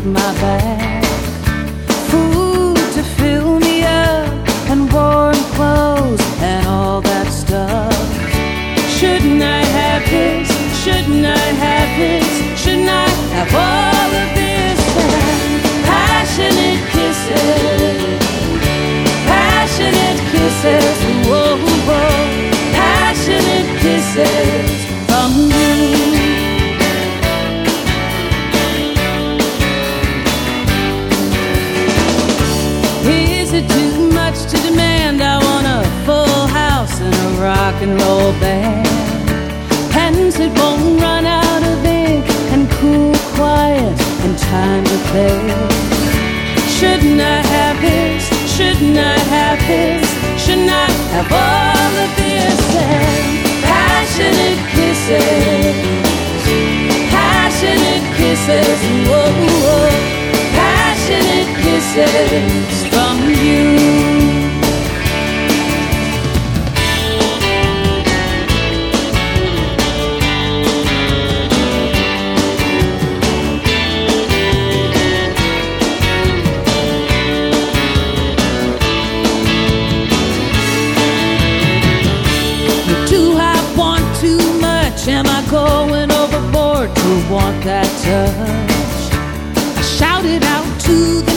my back, food to fill me up, and warm clothes and all that stuff. Shouldn't I have this? Shouldn't I have this? Shouldn't I have all of this? Passionate kisses, passionate kisses, whoa, whoa, passionate kisses from you. Is it too much to demand? I want a full house and a rock and roll band, pens that won't run out of ink, and cool, quiet, and time to play. Shouldn't I have this? Shouldn't I have this? Shouldn't I have all of this? And passionate kisses, passionate kisses, whoa, whoa, passionate kisses from you. Am I going overboard to want that touch? I shouted out to the